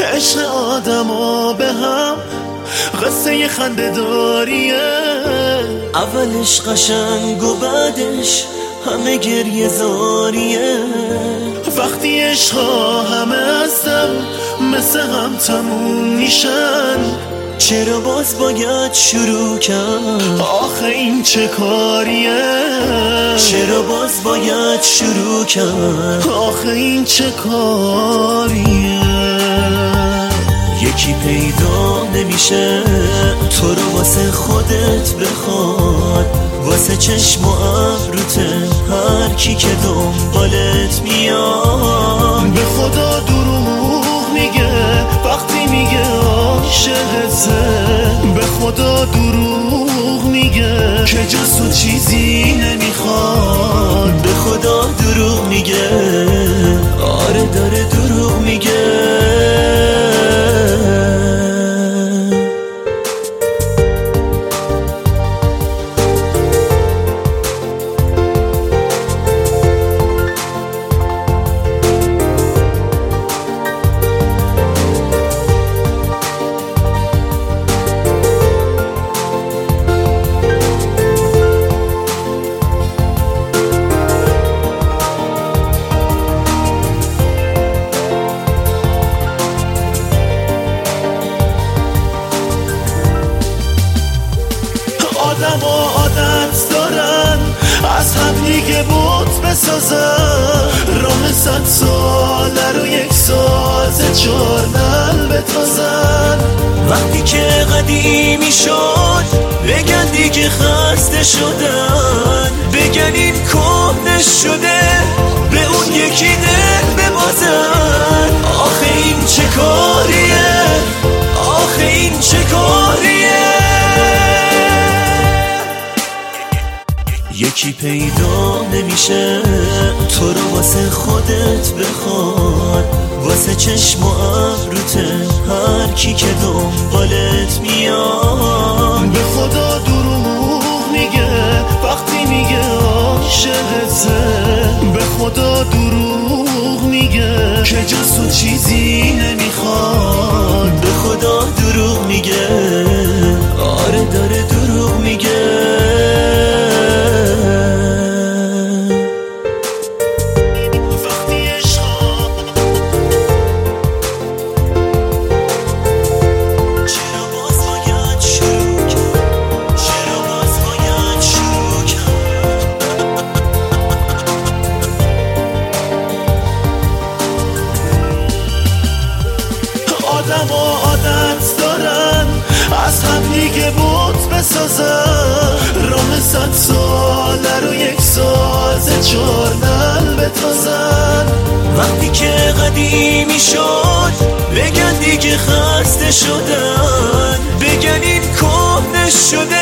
عشق آدما به هم قصه ی خنده داریه، اولش قشنگ و بعدش همه گریه زاریه. وقتی عشقا همه از دم مثل هم تموم میشن، چرا باز باید شروع کرد؟ آخه این چه کاریه؟ چرا باز باید شروع کرد؟ آخه این چه کاریه؟ یکی پیدا نمیشه تو رو واسه خودت بخواد، واسه چشم و ابروته هر کی که دنبالت میاد. به خدا دروغ میگه وقتی میگه عاشقته، به خدا دروغ میگه که جز تو چیزی نمیخواد. به خدا دروغ میگه، آره داره دروغ میگه. آدم و عادت دارن از هم دیگه بوت بسازن، راه 100 ساله رو 1 ساعت جارنل بتازن. وقتی که قدیمی شد بگن دیگه خسته شدن، بگن این کهنه شده به اون یکی دل ببازن. آخه این چه کاریه؟ آخه این چه کاریه؟ یکی پیدا نمیشه تو رو واسه خودت بخواد، واسه چشم و ابروته هر کی که دنبالت میاد. به خدا دروغ میگه وقتی میگه عاشقته، به خدا دروغ میگه که جز تو چیزی نمیخواد. به خدا دروغ میگه، آره داره دروغ میگه. آدم و عادت دارن از هم دیگه بوت بسازن، راه 100 ساله رو 1 ساعت جارنل بتازن. وقتی که قدیمی شد بگن دیگه خسته شدن، بگن این کهنه شده